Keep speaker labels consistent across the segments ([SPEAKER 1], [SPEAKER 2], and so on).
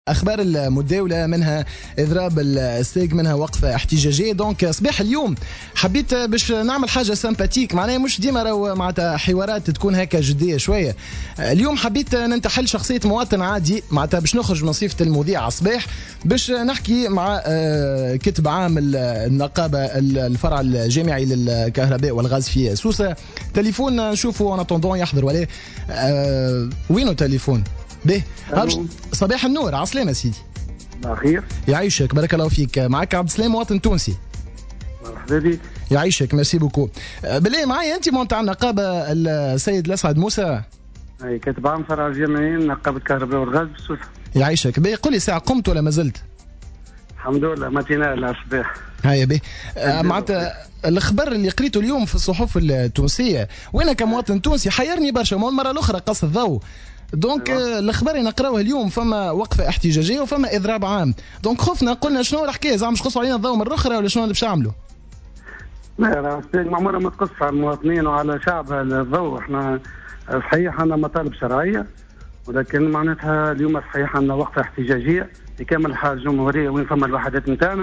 [SPEAKER 1] اخبار المتداوله منها اضراب الستيك منها وقفه احتجاجيه. دونك صباح اليوم حبيت باش نعمل حاجه سامباتيك، معناها مش ديما راهو معناتها حوارات تكون هكا جديه شويه. اليوم حبيت ننتحل شخصيه مواطن عادي، معناتها باش نخرج من صفه المذيع على الصباح باش نحكي مع كتب عام النقابه الفرع الجامعي للكهرباء والغاز في سوسه. تليفون نشوفوا انا طوندون يحضر ولا وينو تليفون به. صباح النور، عسلامة سيدي.
[SPEAKER 2] بخير
[SPEAKER 1] يعيشك، بارك الله فيك. معك عبد السلام مواطن تونسي.
[SPEAKER 2] مرحبا بك.
[SPEAKER 1] يعيشك، ميرسي بوكو. بالله معايا انت مونتع النقابه السيد الاسعد موسى؟
[SPEAKER 2] اي كاتب عام فرع الجامعي نقابه الكهرباء والغاز بسوسه.
[SPEAKER 1] يعيشك. بي قول لي ساعه قمت ولا ما زلت؟
[SPEAKER 2] الحمد لله ماتينال الصباح.
[SPEAKER 1] هيا به. معناتها الخبر اللي قريته اليوم في الصحف التونسيه وانا كمواطن تونسي حيرني برشا. المره الاخرى قص الضوء. دونك الاخبار اللي نقراوها اليوم فما وقفه احتجاجيه وفما اضراب عام. دونك خفنا قلنا شنو الحكايه، زعما مش قصوا علينا الضوء مره اخرى ولا شنو اللي باش يعملوا؟
[SPEAKER 2] لا راه معمره ما تقص على المواطنين وعلى شعبها الضوء. احنا صحيح عندنا مطالب شرعيه، ولكن معناتها اليوم صحيح عندنا وقفه احتجاجيه لكامل الحال الجمهوريه وين فما الوحدات نتاعنا.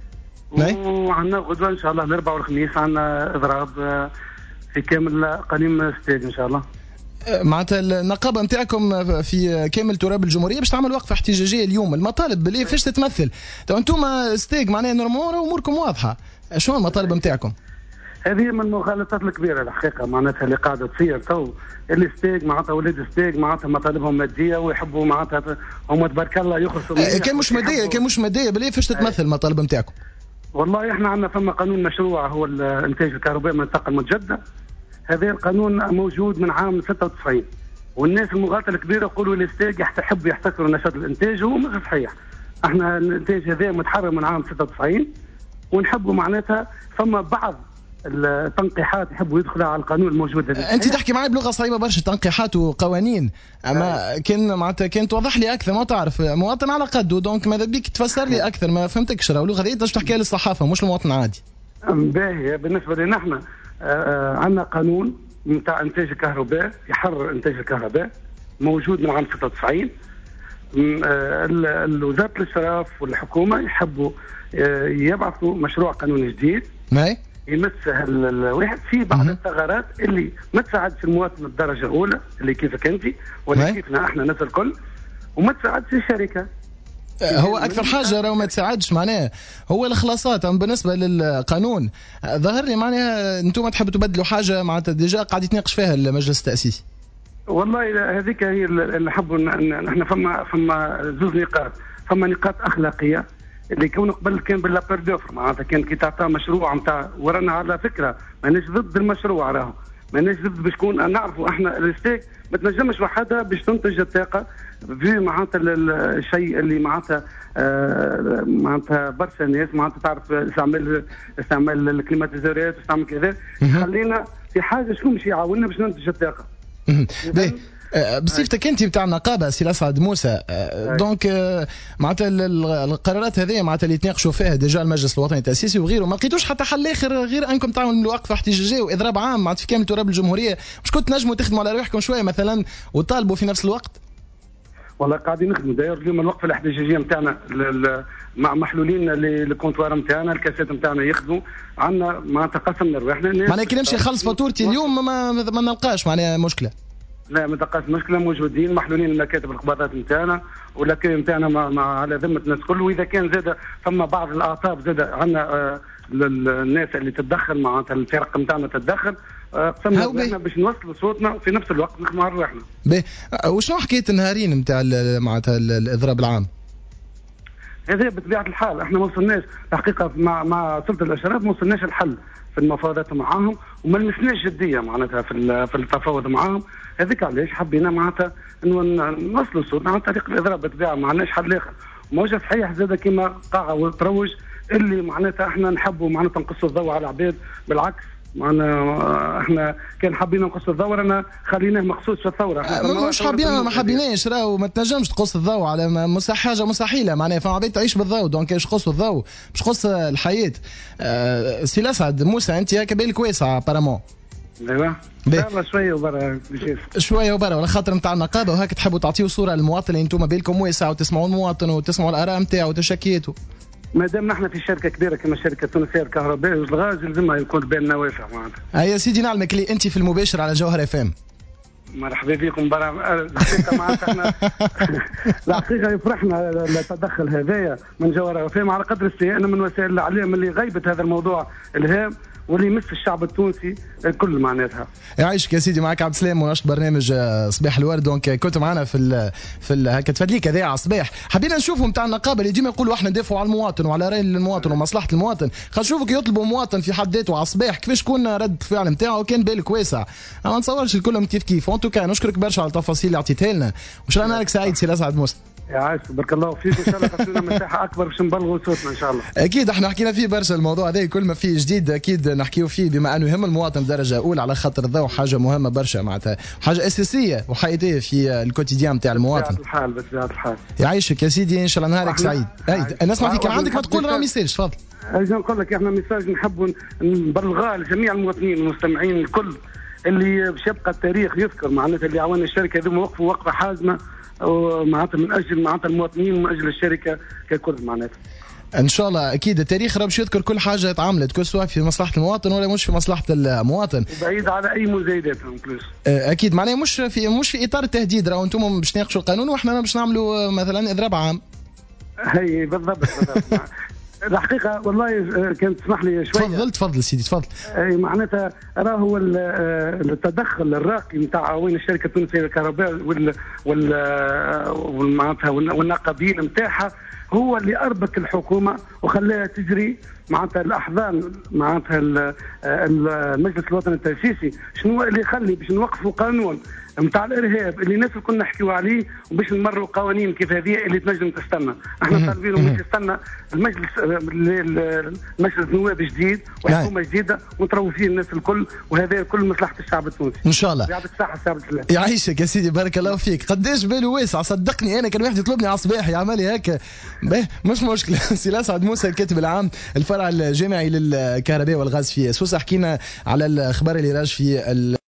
[SPEAKER 2] وعندنا غدوه ان شاء الله الاربعاء والخميس عندنا اضراب في كامل اقاليم ستيج ان شاء الله.
[SPEAKER 1] معناتها النقابه نتاعكم في كامل تراب الجمهوريه باش تعمل وقفه احتجاجيه اليوم. المطالب بلي فاش تتمثل؟ تو انتم ستيك معناها نورمال اموركم واضحه، شنو المطالب نتاعكم؟
[SPEAKER 2] هذه من المغالطات الكبيره الحقيقه معناتها اللي قاعده تصير تو. اللي ستيك معناتها ولاد ستيك معناتها مطالبهم ماديه ويحبوا معناتها هم تبارك الله يخلصوا.
[SPEAKER 1] كان مش ماديه بلي فاش تتمثل المطالب نتاعكم؟
[SPEAKER 2] والله احنا عندنا فما قانون مشروع هو انتاج الكهرباء من الطاقه المتجدده. هذا القانون موجود من عام 96 والناس المغالطه الكبيره يقولوا الاستاج يحب يحتكروا نشاط الانتاج وهو مش صحيح. احنا الانتاج هذا متحرر من عام 96 ونحبوا معناتها فما بعض التنقيحات يحبوا يدخلوا على القانون الموجود هذا.
[SPEAKER 1] انت تحكي معي بلغه صعيبه برشا، تنقيحات وقوانين، اما كان معناتها كان توضح لي اكثر. ما تعرف مواطن على قده، دونك ماذا بيك تفسر لي اكثر؟ ما فهمتكش. راه اللغه هذه تنجم تحكيها للصحافه مش المواطن العادي.
[SPEAKER 2] باهي بالنسبه لنا احنا عندنا قانون نتاع انتاج الكهرباء يحرر انتاج الكهرباء موجود من عام 96. وزاره الاشراف والحكومه يحبوا يبعثوا مشروع قانون جديد يمس الواحد في بعض الثغرات اللي ما تساعدش المواطن الدرجه الاولى اللي كيفك انت ولا كيفنا احنا الناس الكل، وما تساعدش الشركه.
[SPEAKER 1] هو اكثر حاجه راهو ما تساعدش معناها هو الخلاصات. بالنسبه للقانون ظهر لي معناها انتم تحبوا تبدلوا حاجه معناتها ديجا قاعد يتناقش فيها المجلس التاسيسي.
[SPEAKER 2] والله هذيك هي اللي نحبوا احنا فما زوج نقاط. فما نقاط اخلاقيه اللي كانوا قبل كان باللابير دوفر معناتها كان كي تعطى مشروع نتاع ورانا على فكره ماناش ضد المشروع، راهو ماناش ضد باش تكون نعرفوا احنا الستيك ما تنجمش وحدها باش تنتج الطاقه في معناتها الشيء اللي معناتها برشا ناس معناتها تعرف استعمال الكليماتيزورات واستعمال كذا. خلينا في حاجه شنو باش يعاوننا باش ننتج الطاقه.
[SPEAKER 1] بصفتك انت بتاع النقابه سي الاسعد موسى، دونك معناتها القرارات هذه معناتها اللي تناقشوا فيها ديجا المجلس الوطني التاسيسي وغيره ما لقيتوش حتى حل اخر غير انكم تعملوا وقفه احتجاجيه واضراب عام معناتها في كامل تراب الجمهوريه؟ مش كنت نجموا تخدموا على روحكم شويه مثلا وطالبوا في نفس الوقت؟
[SPEAKER 2] والله قاعدين نخدموا داير اليوم الوقفه الاحتجاجيه نتاعنا مع محلولين الكونتوار نتاعنا الكاسات نتاعنا يخدموا عندنا معناتها قسمنا رواحنا.
[SPEAKER 1] معناها كي نمشي نخلص فاتورتي اليوم ما نلقاش معناها مشكله.
[SPEAKER 2] لا ما تلقاش مشكله، موجودين محلولين المكاتب القباضات نتاعنا واللاكي نتاعنا على ذمه الناس كل. واذا كان زاد فما بعض الاعطاب زاد عندنا الناس اللي تتدخل معناتها الفرق نتاعنا تتدخل قسمنا رواحنا باش نوصلوا صوتنا في نفس الوقت نخدموا على رواحنا.
[SPEAKER 1] وشنو حكايه النهارين نتاع معناتها الاضراب العام؟
[SPEAKER 2] هذا بطبيعه الحال احنا ما وصلناش الحقيقه مع سلطه الاشراف ما وصلناش الحل في المفاوضات معاهم وما لمسناش جديه معناتها في التفاوض معاهم. هذيك علاش حبينا معناتها نوصلوا صوتنا عن طريق الاضراب بالطبيعه ما عندناش حل اخر. ماهوش صحيح زاد كما قاعه وتروج اللي معناتها احنا نحبوا معناتها نقصوا الضوء على العباد. بالعكس معنا احنا كان حابين نقص الضوء رانا خليناه مخصوص في الثوره.
[SPEAKER 1] مش حابين ما حابيناش راهو ما تنجمش تقص الضوء على حاجه مستحيله معناها فما عباد تعيش بالضوء دونك باش تقص الضوء باش تقص الحياه. سي الاسعد موسى انت هكا بالك واسع ابارامون.
[SPEAKER 2] ايوه ان شاء الله شويه وبرا بشيف
[SPEAKER 1] شويه وبرا، ولا خاطر نتاع النقابه وهاك تحبوا تعطيوا صوره للمواطن اللي انتم بينكم واسع وتسمعوا المواطن وتسمعوا الاراء نتاعو وتشكيته.
[SPEAKER 2] ما دام نحن في شركه كبيره كما الشركه التونسيه الكهرباء والغاز لازم يكون بيننا واسع معناتها.
[SPEAKER 1] يا سيدي نعلمك اللي انت في المباشر على جوهر اف ام.
[SPEAKER 2] مرحبا بكم برا. الحقيقه معناتها احنا الحقيقه يفرحنا التدخل هذايا من جوهر اف ام على قدر استيائنا من وسائل الاعلام اللي غيبت هذا الموضوع الهام واللي يمس الشعب التونسي الكل معناتها.
[SPEAKER 1] يعيشك يا سيدي. معك عبد السلام ونشط برنامج صباح الورد. دونك كنت معنا في هكا تفادليك هذايا على الصباح. حبينا نشوفوا نتاع النقابه اللي ديما يقولوا احنا ندافعوا على المواطن وعلى راي المواطن ومصلحه المواطن. خلينا نشوفوا يطلبوا مواطن في حد ذاته على الصباح كيفاش تكون رد الفعل نتاعو. كان بالك واسع ما نتصورش الكل كيف كيف. ان توكا نشكرك برشا على التفاصيل اللي عطيتها لنا وان شاء الله نهارك سعيد سي الاسعد موسى.
[SPEAKER 2] يعيشك بارك الله فيك وان شاء الله تعطينا مساحه اكبر باش نبلغوا صوتنا ان شاء الله.
[SPEAKER 1] اكيد احنا حكينا فيه برشا الموضوع هذا كل ما فيه جديد اكيد نحكيو فيه بما انه يهم المواطن درجه اولى على خاطر الضوء حاجه مهمه برشا معناتها حاجه اساسيه وحياتيه في الكوتيديان نتاع المواطن.
[SPEAKER 2] بطبيعه الحال.
[SPEAKER 1] يعيشك يا سيدي ان شاء الله نهارك سعيد. اي نسمع فيك عندك ما تقول راه ميساج تفضل.
[SPEAKER 2] اجي نقول لك احنا ميساج نحبوا نبلغها لجميع المواطنين والمستمعين الكل اللي باش يبقى التاريخ يذكر معناتها اللي عاون الشركه هذوما وقفوا وقفه حازمه معناتها من اجل معناتها المواطنين ومن اجل الشركه ككل معناتها.
[SPEAKER 1] ان شاء الله اكيد التاريخ راه باش يذكر كل حاجه تعملت كل سواء في مصلحه المواطن ولا مش في مصلحه المواطن.
[SPEAKER 2] وبعيد على اي مزايدات بلوس.
[SPEAKER 1] اكيد معناها مش في اطار التهديد راهو انتم باش تناقشوا القانون واحنا باش نعملوا مثلا اضراب عام.
[SPEAKER 2] هي بالضبط. الحقيقه والله كانت تسمح لي شويه.
[SPEAKER 1] تفضل سيدي تفضل.
[SPEAKER 2] اي معناتها راه هو التدخل الراقي نتاع وين الشركه التونسيه للكهرباء معناتها والنقابين نتاعها هو اللي اربك الحكومه وخلاها تجري معناتها الاحضان معناتها المجلس الوطني التاسيسي شنو اللي يخلي باش نوقفوا قانون نتاع الارهاب اللي الناس الكل نحكيوا عليه وباش نمروا قوانين كيف هذه اللي تنجم تستنى. احنا طالبين باش يستنى المجلس النواب جديد وحكومه جديده ونتروا فيه الناس الكل وهذا كل مصلحه الشعب التونسي
[SPEAKER 1] ان شاء الله.
[SPEAKER 2] يعطيك الصحه السي عبد السلام.
[SPEAKER 1] يعيشك يا سيدي بارك الله فيك. قداش باله واسع صدقني. انا كان واحد يطلبني على الصباح يعمل لي هكا مش مشكله. سي الاسعد موسى الكاتب العام الفرع الجامعي للكهرباء والغاز في سوسه. حكينا على الاخبار اللي راج في